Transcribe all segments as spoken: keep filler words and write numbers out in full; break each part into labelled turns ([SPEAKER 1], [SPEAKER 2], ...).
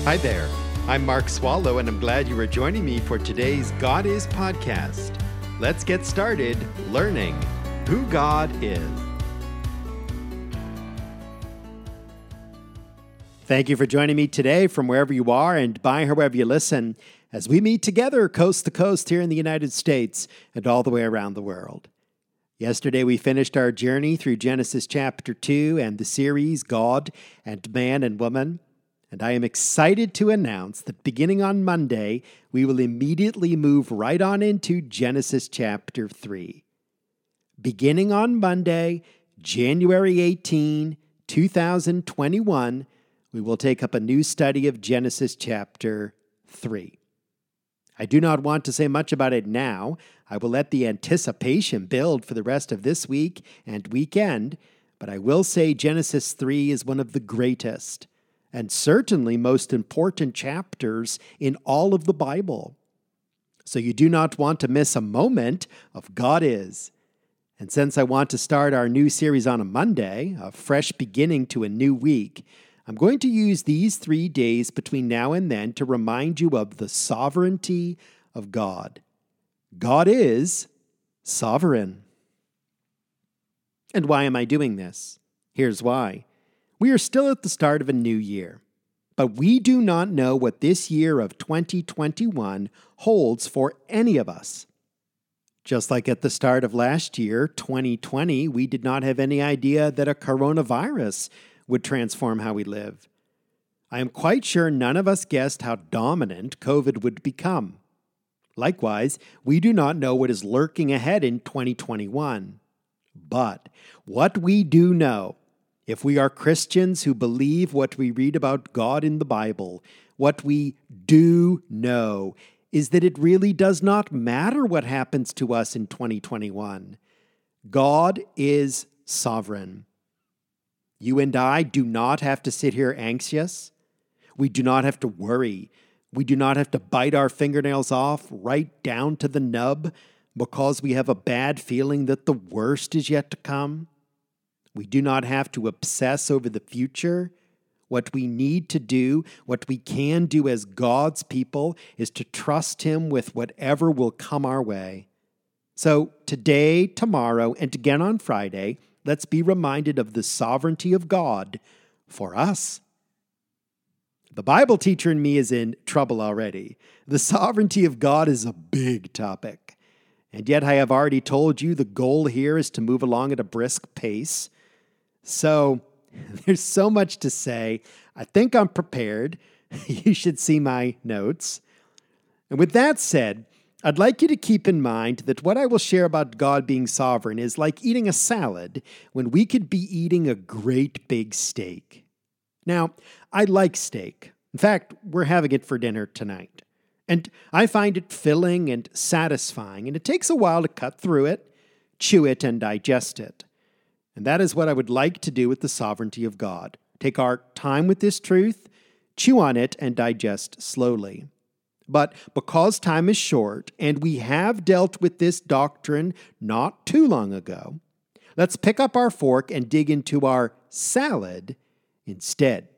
[SPEAKER 1] Hi there, I'm Mark Swallow, and I'm glad you are joining me for today's God Is podcast. Let's get started learning who God is. Thank you for joining me today from wherever you are and by however you listen, as we meet together coast to coast here in the United States and all the way around the world. Yesterday we finished our journey through Genesis chapter two and the series God and Man and Woman. And I am excited to announce that beginning on Monday, we will immediately move right on into Genesis chapter three. Beginning on Monday, January eighteenth, twenty twenty-one, we will take up a new study of Genesis chapter three. I do not want to say much about it now. I will let the anticipation build for the rest of this week and weekend, but I will say Genesis three is one of the greatest and certainly most important chapters in all of the Bible. So you do not want to miss a moment of God Is. And since I want to start our new series on a Monday, a fresh beginning to a new week, I'm going to use these three days between now and then to remind you of the sovereignty of God. God is sovereign. And why am I doing this? Here's why. We are still at the start of a new year, but we do not know what this year of twenty twenty-one holds for any of us. Just like at the start of last year, twenty twenty, we did not have any idea that a coronavirus would transform how we live. I am quite sure none of us guessed how dominant COVID would become. Likewise, we do not know what is lurking ahead in twenty twenty-one. But what we do know, if we are Christians who believe what we read about God in the Bible, what we do know is that it really does not matter what happens to us in twenty twenty-one. God is sovereign. You and I do not have to sit here anxious. We do not have to worry. We do not have to bite our fingernails off right down to the nub because we have a bad feeling that the worst is yet to come. We do not have to obsess over the future. What we need to do, what we can do as God's people, is to trust Him with whatever will come our way. So today, tomorrow, and again on Friday, let's be reminded of the sovereignty of God for us. The Bible teacher in me is in trouble already. The sovereignty of God is a big topic. And yet I have already told you the goal here is to move along at a brisk pace. So there's so much to say. I think I'm prepared. You should see my notes. And with that said, I'd like you to keep in mind that what I will share about God being sovereign is like eating a salad when we could be eating a great big steak. Now, I like steak. In fact, we're having it for dinner tonight. And I find it filling and satisfying, and it takes a while to cut through it, chew it, and digest it. And that is what I would like to do with the sovereignty of God. Take our time with this truth, chew on it, and digest slowly. But because time is short, and we have dealt with this doctrine not too long ago, let's pick up our fork and dig into our salad instead.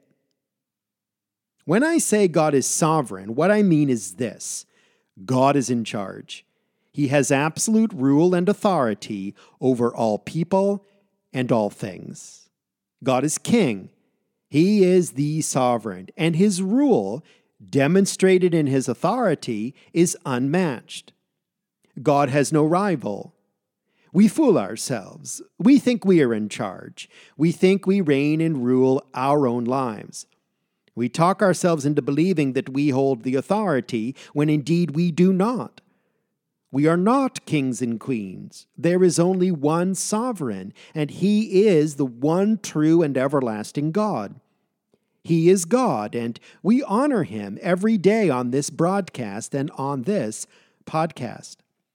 [SPEAKER 1] When I say God is sovereign, what I mean is this: God is in charge. He has absolute rule and authority over all people and all things. God is king. He is the sovereign, and his rule, demonstrated in his authority, is unmatched. God has no rival. We fool ourselves. We think we are in charge. We think we reign and rule our own lives. We talk ourselves into believing that we hold the authority when indeed we do not. We are not kings and queens. There is only one sovereign, and he is the one true and everlasting God. He is God, and we honor him every day on this broadcast and on this podcast.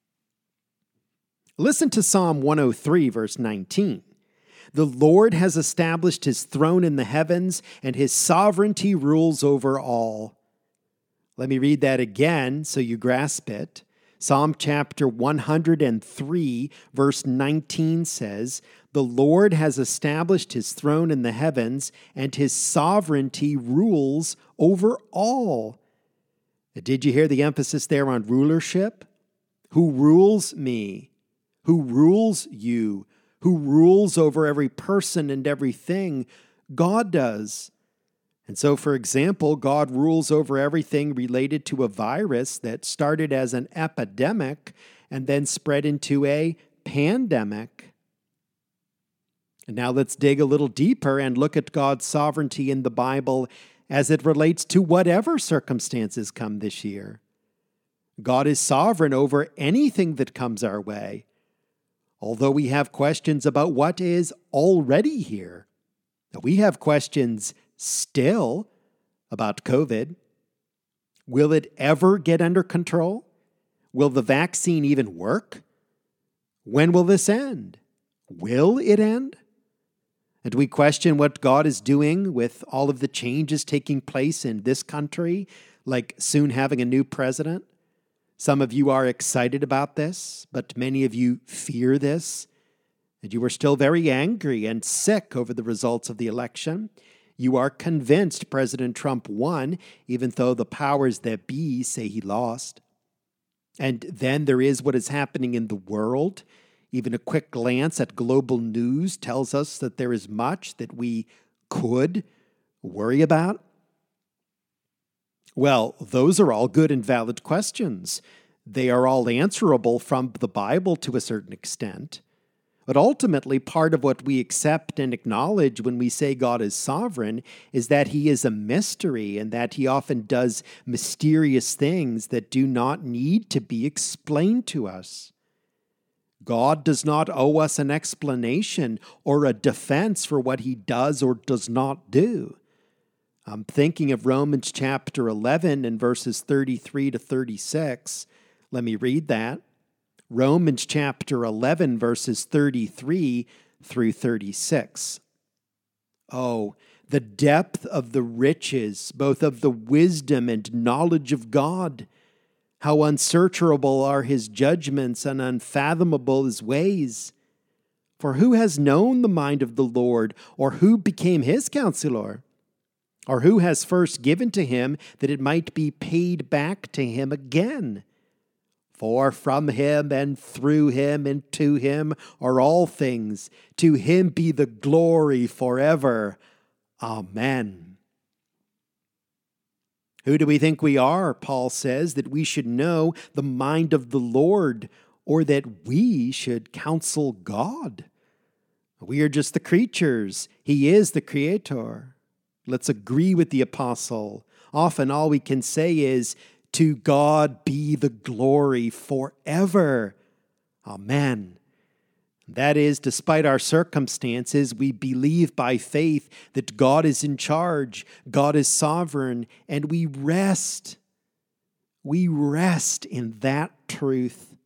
[SPEAKER 1] Listen to Psalm one oh three, verse nineteen. The Lord has established his throne in the heavens, and his sovereignty rules over all. Let me read that again so you grasp it. Psalm chapter one hundred three, verse nineteen says, The Lord has established his throne in the heavens, and his sovereignty rules over all. Did you hear the emphasis there on rulership? Who rules me? Who rules you? Who rules over every person and everything? God does. And so, for example, God rules over everything related to a virus that started as an epidemic and then spread into a pandemic. And now let's dig a little deeper and look at God's sovereignty in the Bible as it relates to whatever circumstances come this year. God is sovereign over anything that comes our way, although we have questions about what is already here. Now, we have questions still about COVID. Will it ever get under control? Will the vaccine even work? When will this end? Will it end? And we question what God is doing with all of the changes taking place in this country, like soon having a new president. Some of you are excited about this, but many of you fear this. And you are still very angry and sick over the results of the election. You are convinced President Trump won, even though the powers that be say he lost. And then there is what is happening in the world. Even a quick glance at global news tells us that there is much that we could worry about. Well, those are all good and valid questions. They are all answerable from the Bible to a certain extent. But ultimately, part of what we accept and acknowledge when we say God is sovereign is that he is a mystery and that he often does mysterious things that do not need to be explained to us. God does not owe us an explanation or a defense for what he does or does not do. I'm thinking of Romans chapter eleven and verses thirty-three to thirty-six. Let me read that. Romans chapter eleven, verses thirty-three through thirty-six. Oh, the depth of the riches, both of the wisdom and knowledge of God. How unsearchable are his judgments and unfathomable his ways. For who has known the mind of the Lord, or who became his counselor? Or who has first given to him that it might be paid back to him again? For from him and through him and to him are all things. To him be the glory forever. Amen. Who do we think we are? Paul says that we should know the mind of the Lord, or that we should counsel God. We are just the creatures. He is the creator. Let's agree with the apostle. Often all we can say is, to God be the glory forever. Amen. That is, despite our circumstances, we believe by faith that God is in charge, God is sovereign, and we rest. We rest in that truth.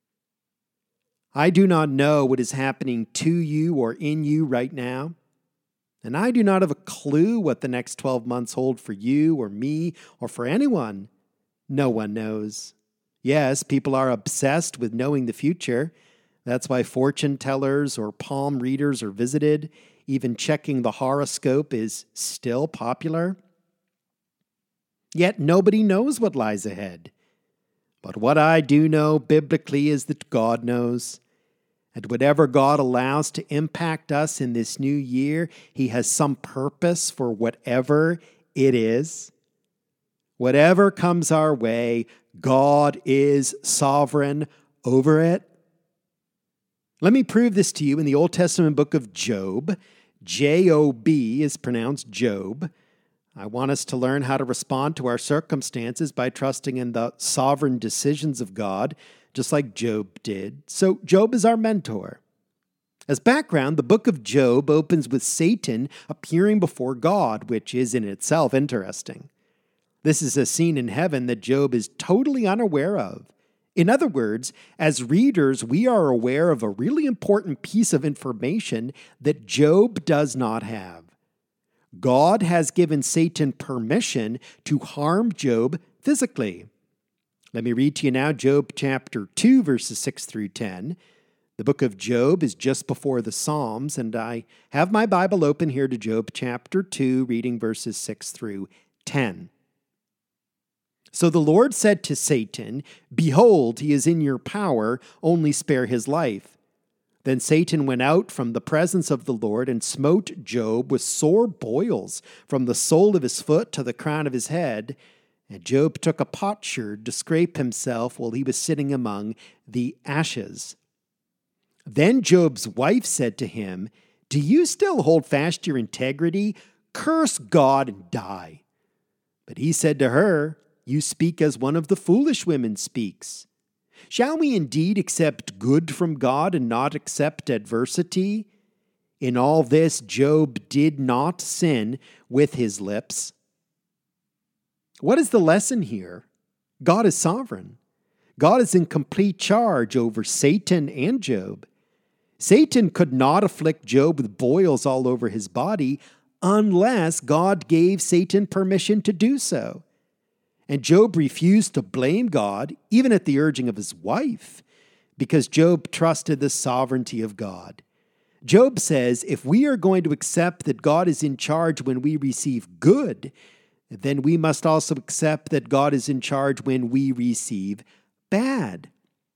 [SPEAKER 1] I do not know what is happening to you or in you right now, and I do not have a clue what the next twelve months hold for you or me or for anyone. No one knows. Yes, people are obsessed with knowing the future. That's why fortune tellers or palm readers are visited. Even checking the horoscope is still popular. Yet nobody knows what lies ahead. But what I do know biblically is that God knows. And whatever God allows to impact us in this new year, he has some purpose for whatever it is. Whatever comes our way, God is sovereign over it. Let me prove this to you in the Old Testament book of Job. J O B is pronounced Job. I want us to learn how to respond to our circumstances by trusting in the sovereign decisions of God, just like Job did. So Job is our mentor. As background, the book of Job opens with Satan appearing before God, which is in itself interesting. This is a scene in heaven that Job is totally unaware of. In other words, as readers, we are aware of a really important piece of information that Job does not have. God has given Satan permission to harm Job physically. Let me read to you now Job chapter two, verses six through ten. The book of Job is just before the Psalms, and I have my Bible open here to Job chapter two, reading verses six through ten. So the Lord said to Satan, "Behold, he is in your power, only spare his life." Then Satan went out from the presence of the Lord and smote Job with sore boils from the sole of his foot to the crown of his head. And Job took a potsherd to scrape himself while he was sitting among the ashes. Then Job's wife said to him, "Do you still hold fast to your integrity? Curse God and die." But he said to her, "You speak as one of the foolish women speaks. Shall we indeed accept good from God and not accept adversity?" In all this, Job did not sin with his lips. What is the lesson here? God is sovereign. God is in complete charge over Satan and Job. Satan could not afflict Job with boils all over his body unless God gave Satan permission to do so. And Job refused to blame God, even at the urging of his wife, because Job trusted the sovereignty of God. Job says, if we are going to accept that God is in charge when we receive good, then we must also accept that God is in charge when we receive bad.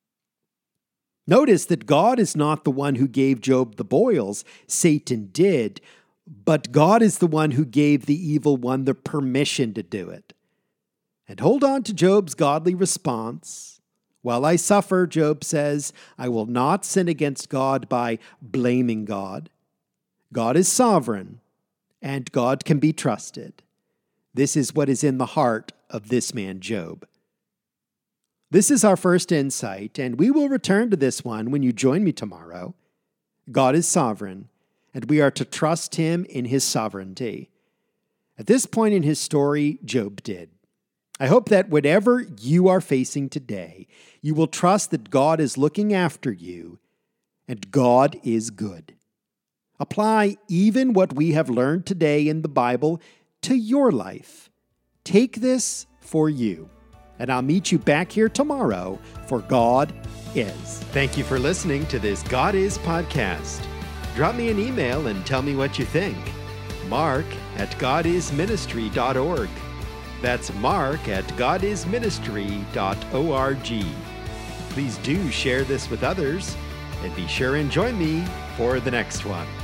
[SPEAKER 1] Notice that God is not the one who gave Job the boils, Satan did, but God is the one who gave the evil one the permission to do it. And hold on to Job's godly response. While I suffer, Job says, I will not sin against God by blaming God. God is sovereign, and God can be trusted. This is what is in the heart of this man, Job. This is our first insight, and we will return to this one when you join me tomorrow. God is sovereign, and we are to trust him in his sovereignty. At this point in his story, Job did. I hope that whatever you are facing today, you will trust that God is looking after you, and God is good. Apply even what we have learned today in the Bible to your life. Take this for you. And I'll meet you back here tomorrow for God Is. Thank you for listening to this God Is podcast. Drop me an email and tell me what you think. Mark at god is ministry dot org. That's Mark at god is ministry dot org. Please do share this with others, and be sure and join me for the next one.